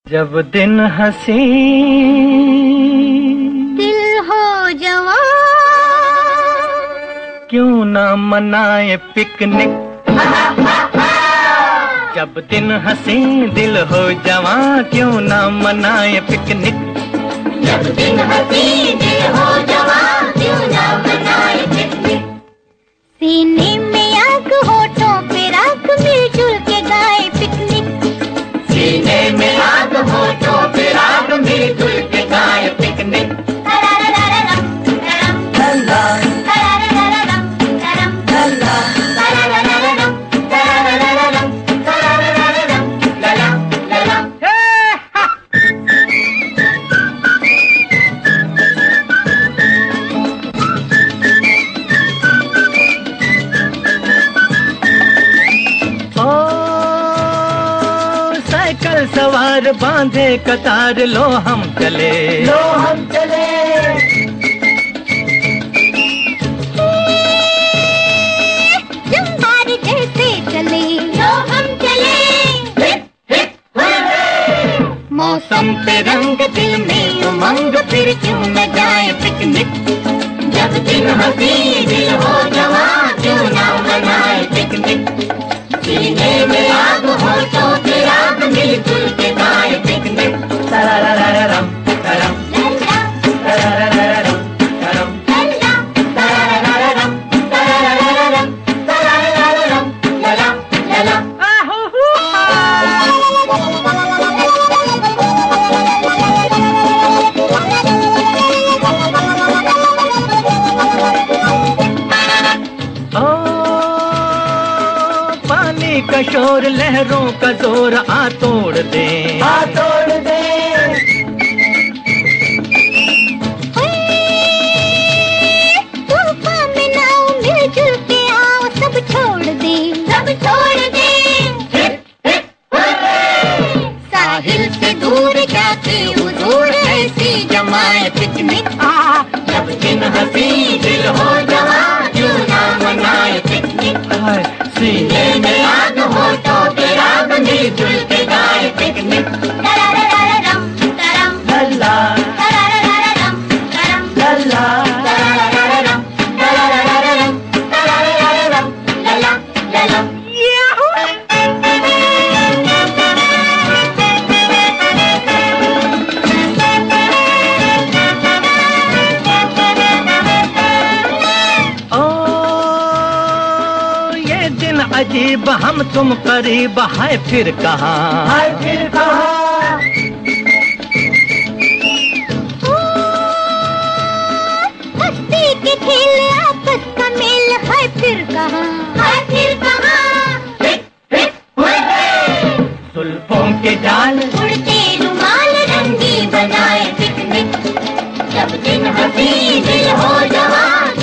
जब दिन हंसी दिल हो जवां, क्यों ना मनाए पिकनिक। जब दिन हंसी दिल हो जवां, क्यों ना मनाए पिकनिक। जब दिन हंसी दिल हो जवां, क्यों ना मनाए पिकनिक। सीने में आग होठों पे राख, मिलजुल के गाए पिकनिक। सीने में आग होठों पे राख, मिलजुल के गाए पिकनिक। साइकिल सवार बांधे कतार, लो हम चले, लो हम चले। जंबार जैसे चले, लो हम चले। मौसम पे रंग, दिल में उमंग, फिर क्यों न जाए पिकनिक। जब दिन हंसी दिल हो जवां, क्यों न मनाए पिकनिक। सीने में आग होठों पे राख, मिलजुल के गाए पिकनिक। तरररररम तरम तरररररम तरम तरररररम तरररररम तरररररम लला लला। पानी का शोर, लहरों का जोर, आ तोड़ दे, आ तोड़ दे। तूफान में नाव मिलजुल के आओ, सब छोड़ दे, सब छोड़ दे। साहिल से दूर जाके हुजूर ऐसी जमाए पिकनिक। जब दिन हंसी दिल हो जवां, क्यों ना मनाए पिकनिक। सीने में आग होठों पे राग, मिलजुल के गाए पिकनिक। तरररररम तरम लल्ला तरररररम तरम लल्ला तरररररम तरररररम तरररररम लला लला। अजीब हम तुम करीब, है फिर कहाँ, है फिर कहाँ। मस्ती के खेल, आपस का मेल, है फिर कहाँ, है फिर कहाँ। जुल्फों के जाल, उड़ते रुमाल, रंगी बनाए पिकनिक। जब दिन हंसी दिल हो जवां,